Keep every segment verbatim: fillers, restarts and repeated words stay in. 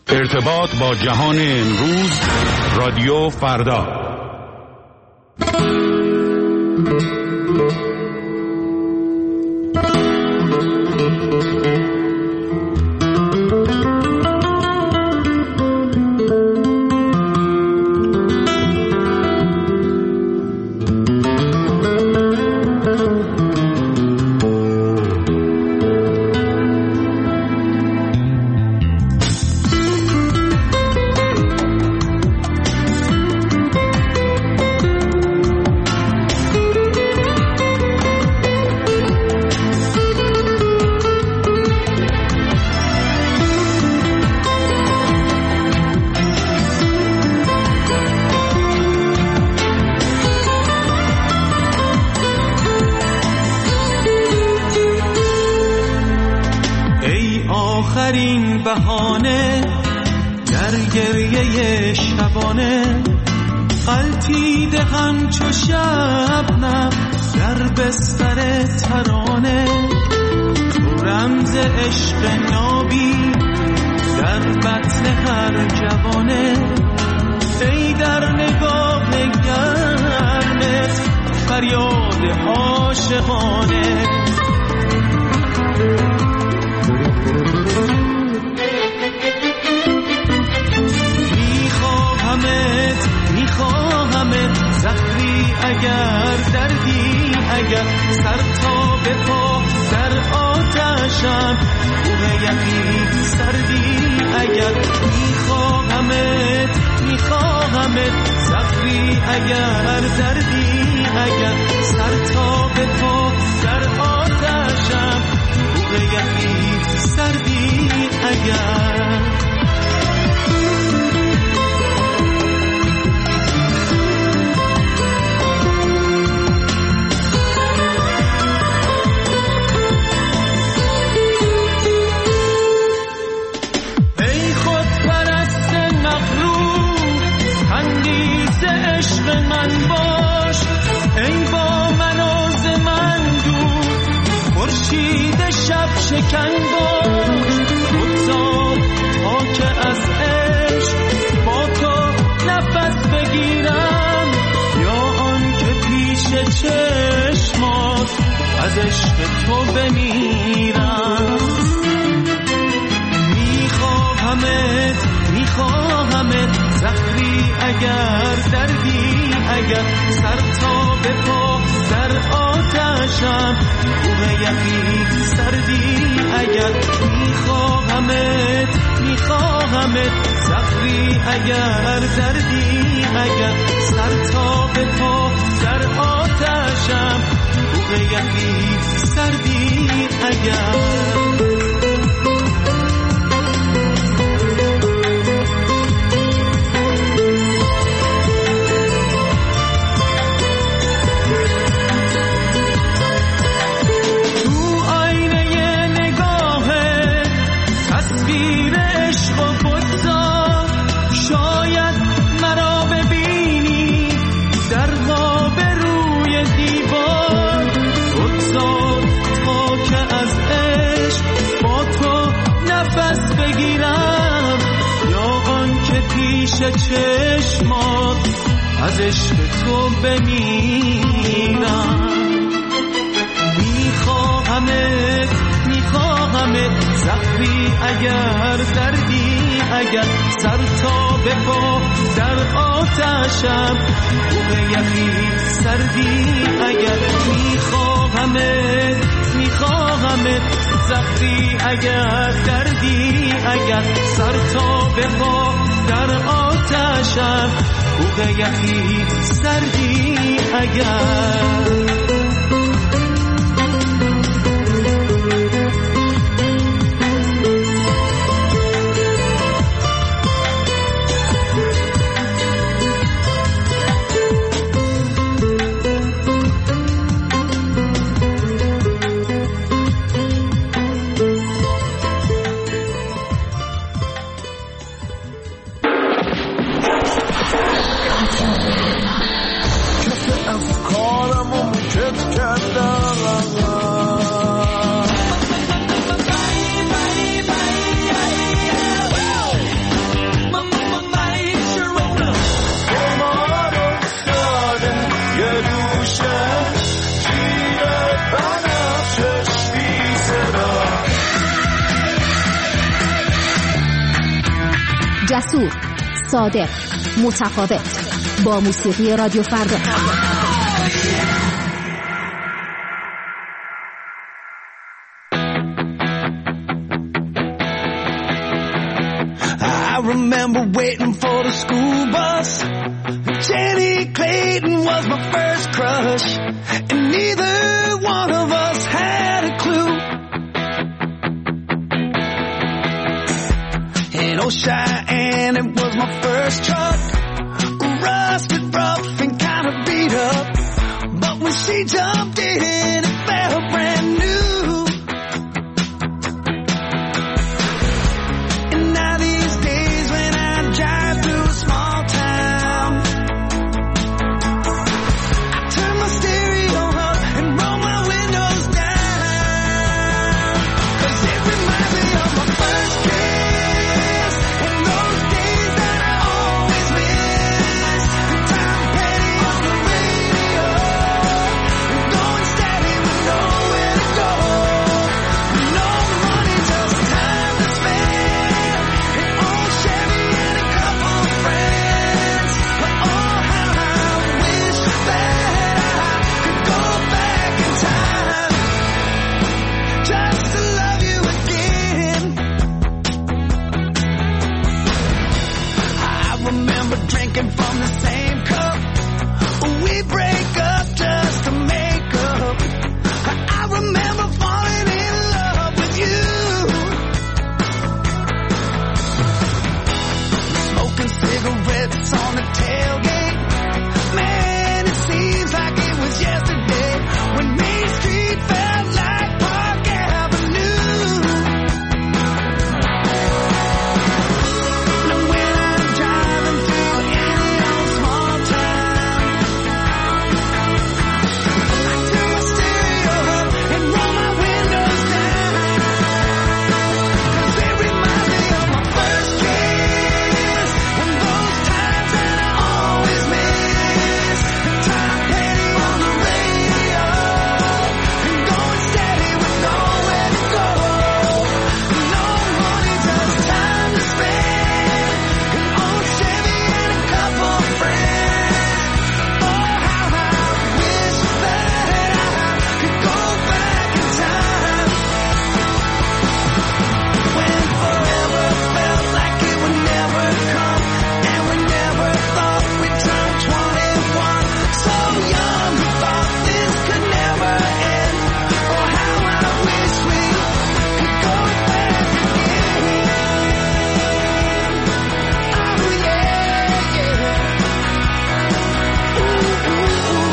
ارتباط با جهان امروز، رادیو فردا. آخرین بهانه در گریه شبانه، غلطیده همچو شبنم در بستر ترانه. تو رمز عشق نابی در بطن هر جوانه، ای در نگاه گرمت فریاد عاشقانه. میخواهمت میخواهمت زهری اگر دردی اگر، سر تا به پا در آتشم کوه یقین سردی اگر. میخواهمت میخواهمت زهری اگر دردی اگر، سر تا به پا در آتشم کوه یقین سردی اگر. ای خودپرست مغرور تندیس عشق من باش، ای با من و ز من دور خورشید شب شکن باش. بگذار تا که از عشق با تو نفس بگیرم، یا آن که پیش چشمات از عشق تو بمیرم. میخواهمت میخواهمت زهری اگر دردی اگر، سر تا به پا در آتشم کوه یقین سردی اگر. میخواهمت میخواهمت زهری اگر دردی اگر، سر تا به پا در آتشم کوه یقین سردی اگر. چشمات از عشق تو بمیرم. میخواهمت میخواهمت زهری اگر دردی اگر، سر تا به پا در آتشم کوه یقین سردی اگر. میخواهمت میخواهمت زهری اگر دردی اگر، سر تا به پا در آتشم کوه یقین سردی اگر. افکارم و جسور، صادق، متفاوت، با موسیقی رادیو فردا. I remember waiting for the school bus. Jenny Clayton was my first crush, and neither one of us had a clue. And oh, Cheyenne, it was my first truck, rusted, rough, and kind of beat up. But when she jumped in, it felt brand new. And now these days when I drive through a small town, I turn my stereo up and roll my windows down, 'cause it reminds me of my first kiss and those days that I always miss. And Tom Petty on the radio, and going steady with nowhere to go. No money, just time to spend. An old Chevy and a couple of friends. But oh, how I wish that I could go back in time, just to love you again. I remember drinking from the same cup. We break up just to make up. I remember falling in love with you. Smoking cigarettes on the tailgate. Man, it seems like it was yesterday when Main Street felt like Park Avenue. And when I'm driving through any old small town, I turn my stereo up and roll my windows down, 'cause it reminds me of my first kiss and those times that I always miss. And Tom Petty on the radio, and going steady with nowhere to go. No money, just time to spend. An old Chevy and a couple of friends. Oh, how I wish that I could go back in time, when forever felt like it would never come, and we never thought we'd turn twenty-one. So young, we thought this could never end. Oh, how I wish we could go back again. Oh, yeah, yeah. Ooh, ooh, ooh.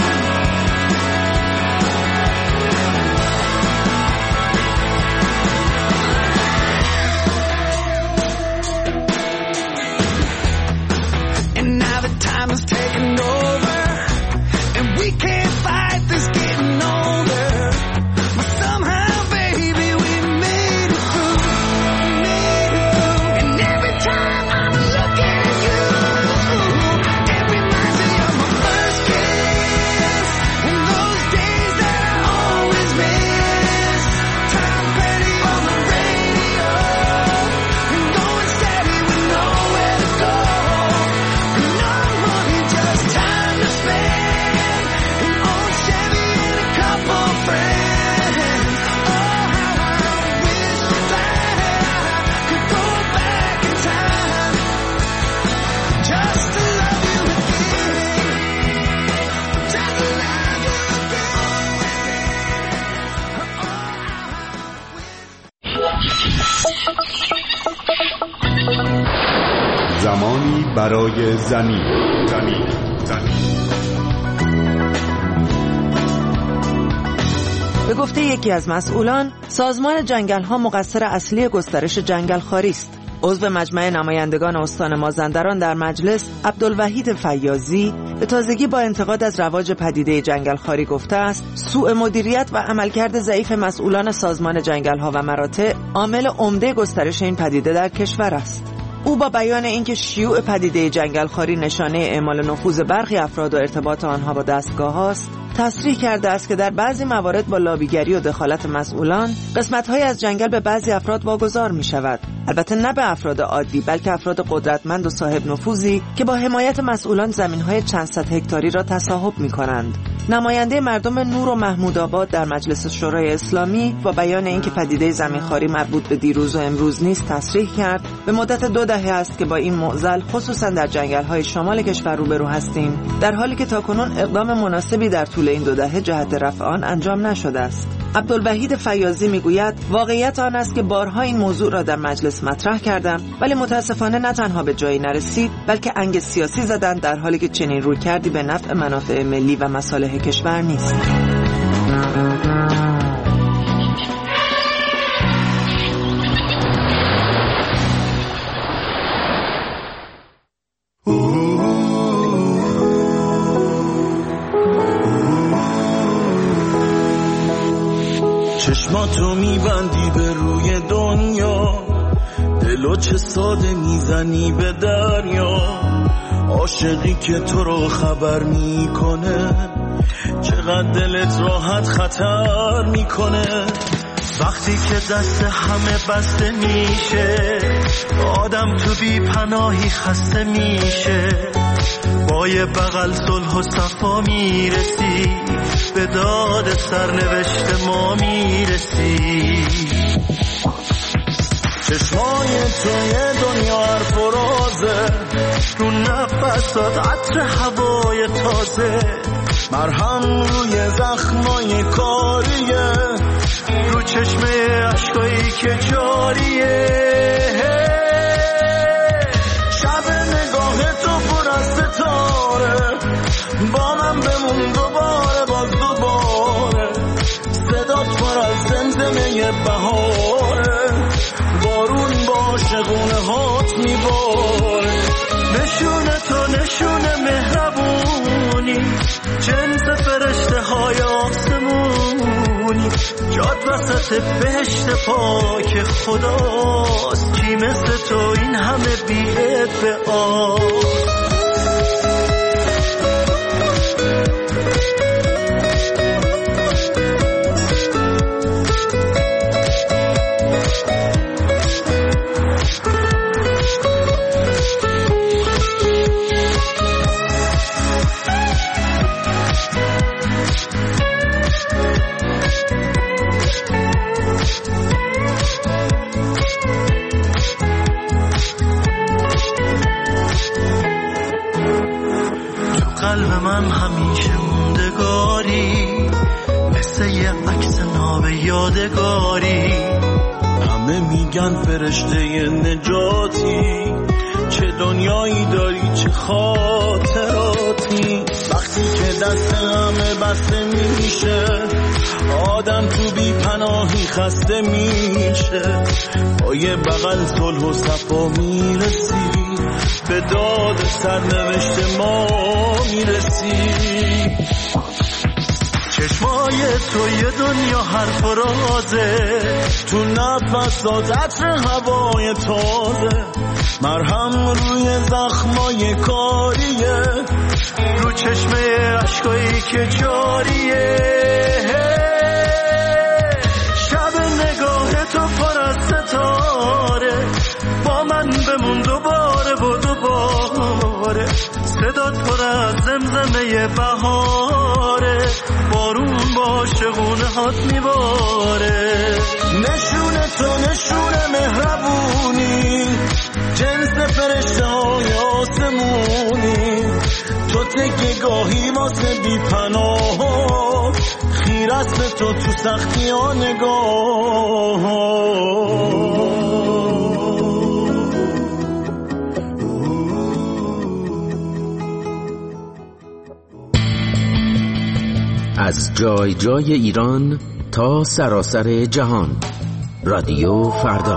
And now the time is taking over, and we can't fight this getting older. But somehow, baby, we made it through, made it through. And every time I'm looking at you, it reminds me of my first kiss and those days that I always miss. Tom Petty on the radio, and going steady with nowhere to go. No money, just time to spend. An old Chevy and a couple of friends. Oh, how I wish that I could go back in time, just to love you again, just to love you again. زمانی برای زمین زمین زمین به گفته یکی از مسئولان، سازمان جنگل‌ها مقصر اصلی گسترش جنگل‌خواری است. عضو مجمع نمایندگان استان مازندران در مجلس، عبدالوحید فیاضی، به تازگی با انتقاد از رواج پدیده جنگل‌خواری گفته است: سوء مدیریت و عملکرد ضعیف مسئولان سازمان جنگل‌ها و مراتع عامل عمده گسترش این پدیده در کشور است. او با بیان اینکه شیوع پدیده جنگل‌خواری نشانه اعمال نفوذ برخی افراد و ارتباط آنها با دستگاه‌هاست، تصریح کرده است که در بعضی موارد با لابیگری و دخالت مسئولان قسمت‌های از جنگل به بعضی افراد واگذار می‌شود. البته نه به افراد عادی، بلکه افراد قدرتمند و صاحب نفوذی که با حمایت مسئولان زمین‌های چند صد هکتاری را تصاحب می‌کنند. نماینده مردم نور و محمودآباد در مجلس شورای اسلامی با بیان اینکه پدیده زمینخواری مربوط به دیروز و امروز نیست تصریح کرد به مدت دو دهه است که با این معضل خصوصا در جنگل‌های شمال کشور روبرو هستیم، در حالی که تاکنون اقدام مناسبی در طول این دو دهه جهت رفع آن انجام نشده است. عبدالوحید فیاضی میگوید واقعیت آن است که بارها این موضوع را در مجلس مطرح کردم، ولی متاسفانه نه تنها به جایی نرسید بلکه انگ سیاسی زدند، در حالی که چنین رویکردی به نفع منافع ملی و مصالح کشور نیست. چشماتو میبندی به روی دنیا، دلو چه ساده میزنی به دریا، عاشقی که تو رو خبر میکنه چقدر دلت راحت خطر میکنه. وقتی که دست همه بسته میشه آدم تو بی پناهی خسته میشه، با یه بغل صلح و صفا میرسی، به داد سرنوشت ما میرسی. چشمای تو یه دنیا هر فرازه، رو نفسات عطر هوای تازه، مرهم روی زخمای کاریه، رو چشمه عشقایی که جاریه. شب نگاه تو پر از ستاره، با من بمون دوباره باز دوباره، صدات پر از زمزمه بهاره، بارون با شگونه هات میباره. نشونه تو نشونه مهربونی، جنس فرشته های آسمونی، جاد وسط بهشت پاک خداست، کی مثل تو این همه بیعت به آس. قلب من همیشه موندگاری، مثل یه عکس ناب یادگاری. همه میگن فرشته نجاتی، چه دنیایی داری چه خاطراتی. وقتی که دست همه بسته میشه آدم تو بی پناهی خسته میشه، با یه بغل صلح و صفا میرسی، به داد سرنوشت ما میرسی. چشمای تو یه دنیا هر فرازه، تو نفسات عطر هوای تازه، مرهم روی زخمای کاریه، رو چشمه عشقایی که جاریه. شب نگاه تو پر از ستاره، با من بمون دوباره و دوباره، صدات پر از زمزمه بهاره، بارون با شگونه هات میباره. نشونه تو نشونه مهربونی، جنس فرشته های آسمونی، تو تکه گاهی واسه بی پناه، خیر است به تو تو سختی ها نگاه. از جای جای ایران تا سراسر جهان، رادیو فردا.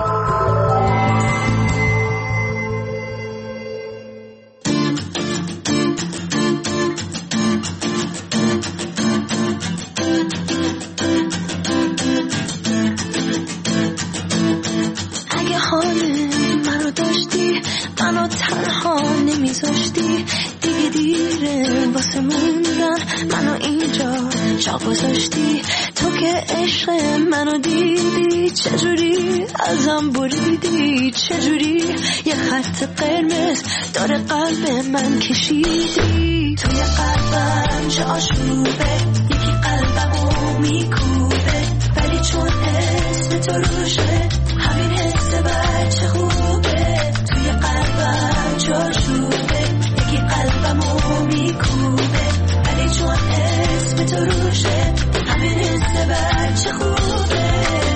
اگه حال منو داشتی، منو تنها نمیذاشتی، دیگه دیره واسه موندن، منو اینجا جا گذاشتی. تو که عشق منو دیدی چجوری ازم بریدی، چجوری یه خط قرمز داره قلب من کشیدی. توی قلبم چه آشوبه، یکی قلبمو میکوبه، ولی چون اسم تو روشه همین حس بچه خوبه. توی قلبم چه آشوبه، یکی قلبمو میکوبه، ولی چون اسم تو روشه همین حس بچه خوبه.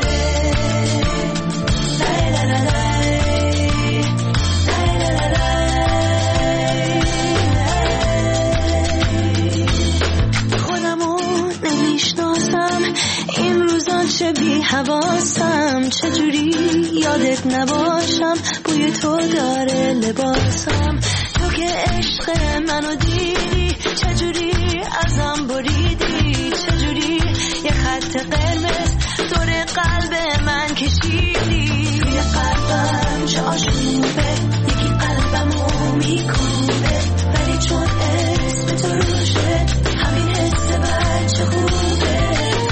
لای لای لای چه بی حواسم، چجوری یادت نباشم، بوی تو داره لباسم. تو که عشق منو دیدی چجوری ازم بریدی، چجوری یه خط قرمز دور قلب من کشیدی. توی قلبم چه آشوبه، یکی قلبمو میکوبه، ولی چون اسم تو روشه همین حس بچه خوبه.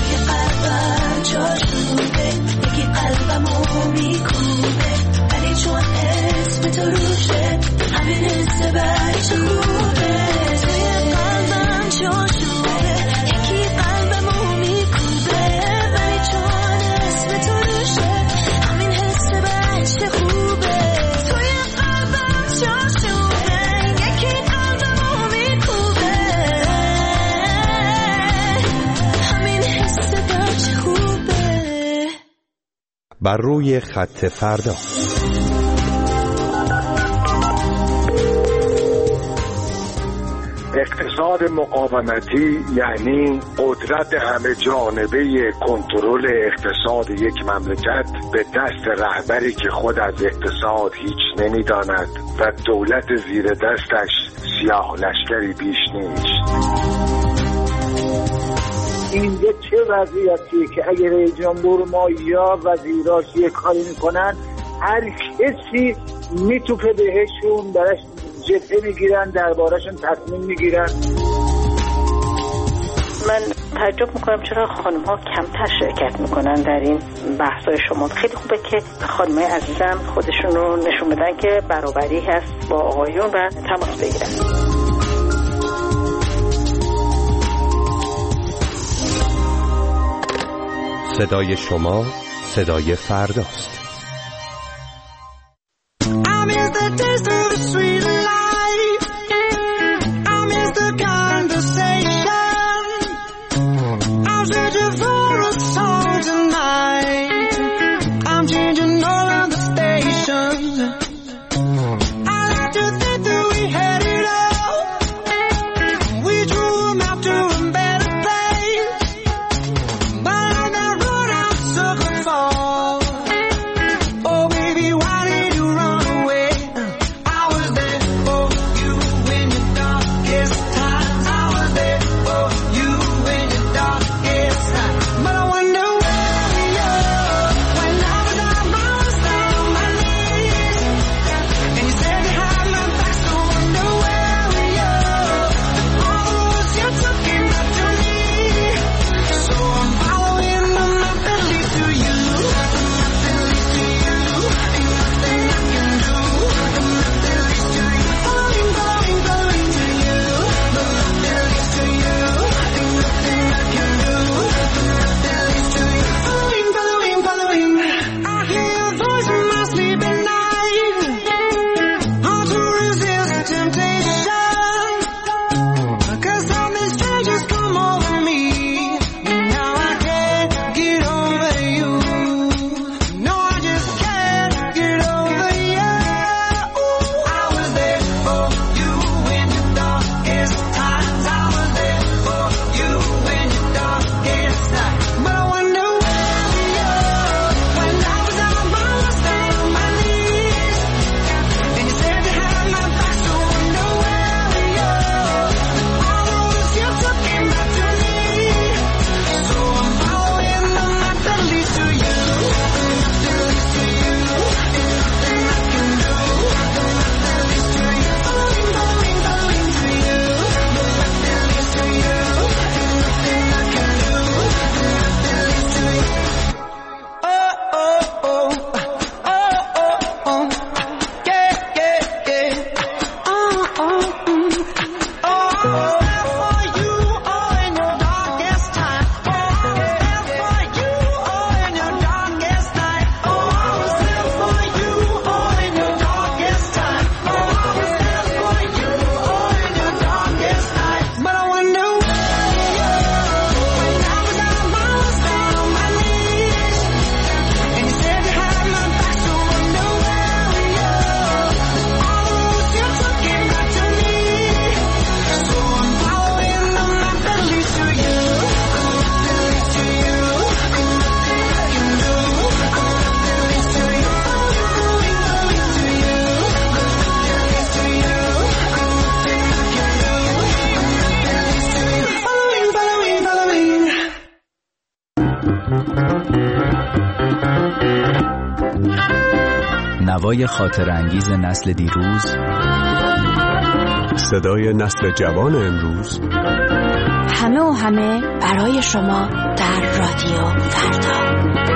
جاشوبه، یکی قلبمو میکوبه، ولی چون اسم تو روشه همین حس بچه خوبه. توی قلبم جاشوبه، یکی قلبمو میکوبه، ولی چون اسم تو روشه همین حس بچه خوبه. توی قلبم جاشوبه، یکی قلبمو میکوبه، همین حس بچه خوبه. بر روی خط فردا. اقتصاد مقاومتی یعنی قدرت همه جانبه کنترل اقتصاد یک مملکت به دست رهبری که خود از اقتصاد هیچ نمی‌داند و دولت زیر دستش سیاه لشکری بیش نیست. اینجا چه وضعیتیه که اگه رئیس جمهور ما یا وزیراش یه کاری میکنن هر کسی میتوفه بهشون، براش جبهه میگیرن، دربارشون تصمیم میگیرن. من تعجب میکنم چرا خانم ها کمتر شرکت میکنن در این بحثای شما. خیلی خوبه که خانم های عزیزم خودشون رو نشون بدن که برابری هست با آقایون و تماس بگیرن. صدای شما صدای فرداست. صدای خاطر انگیز نسل دیروز، صدای نسل جوان امروز، همه و همه برای شما در رادیو فردا.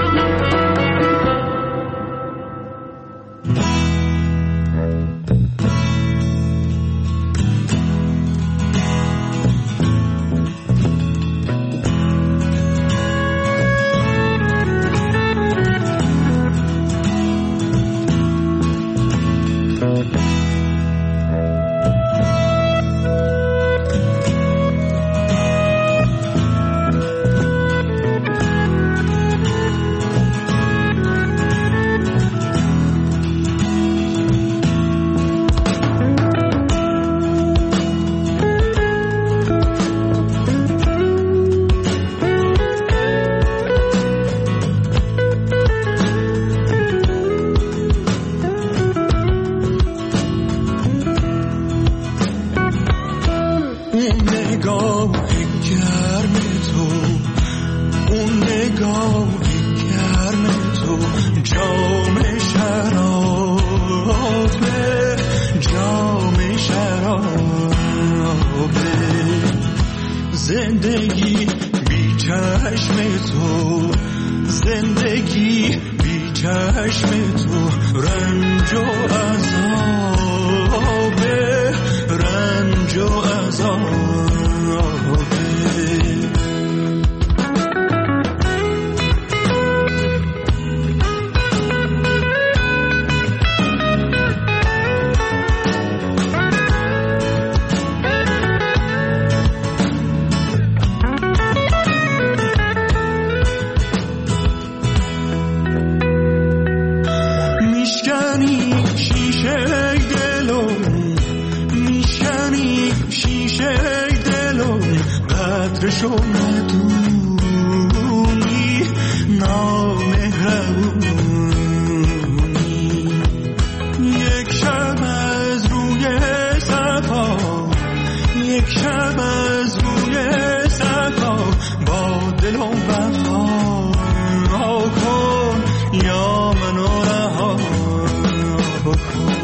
زندگی بی چشم تو، زندگی بی چشم تو، رنج و عذاب، رنج و عذاب. قدرشو ندونی، نامهربونی. یک شب از روی صفا، یک شب از روی صفا، با دل و وفا کن یا منو رها کن.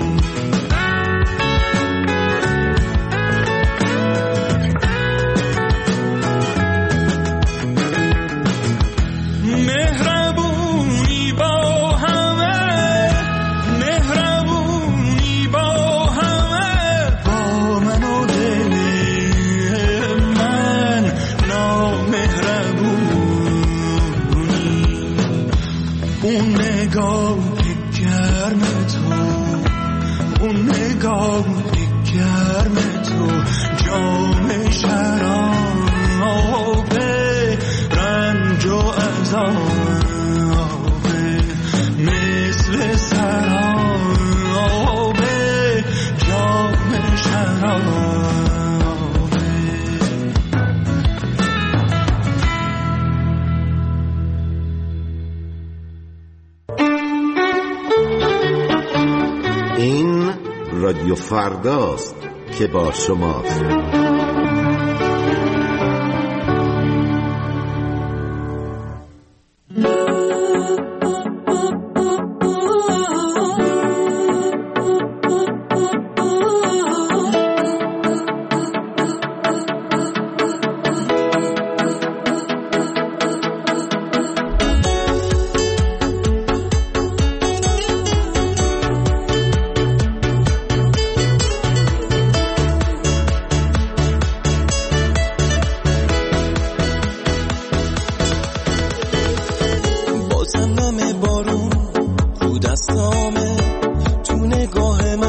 رادیو فرداست که با شماست. بازم نم بارون رو دستامه، تو نگاه من